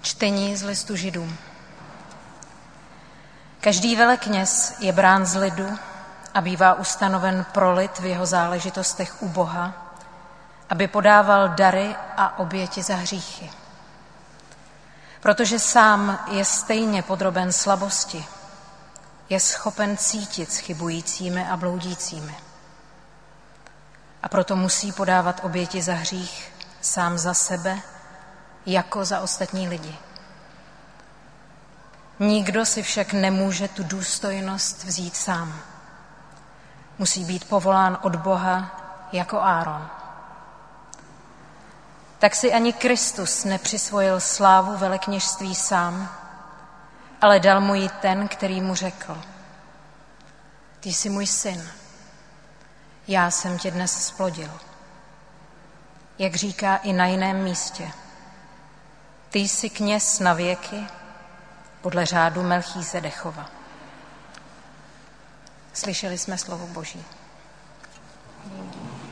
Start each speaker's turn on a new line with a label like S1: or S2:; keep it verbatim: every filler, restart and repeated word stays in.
S1: Čtení z listu Židům. Každý velekněz je brán z lidu a bývá ustanoven pro lid v jeho záležitostech u Boha, aby podával dary a oběti za hříchy. Protože sám je stejně podroben slabosti, je schopen cítit s chybujícími a bloudícími. A proto musí podávat oběti za hřích sám za sebe, jako za ostatní lidi. Nikdo si však nemůže tu důstojnost vzít sám. Musí být povolán od Boha jako Áron. Tak si ani Kristus nepřisvojil slávu velekněžství sám, ale dal mu ji ten, který mu řekl: Ty jsi můj syn, já jsem tě dnes zplodil. Jak říká i na jiném místě: Ty jsi kněz na věky podle řádu Melchísedechova. Slyšeli jsme slovo Boží.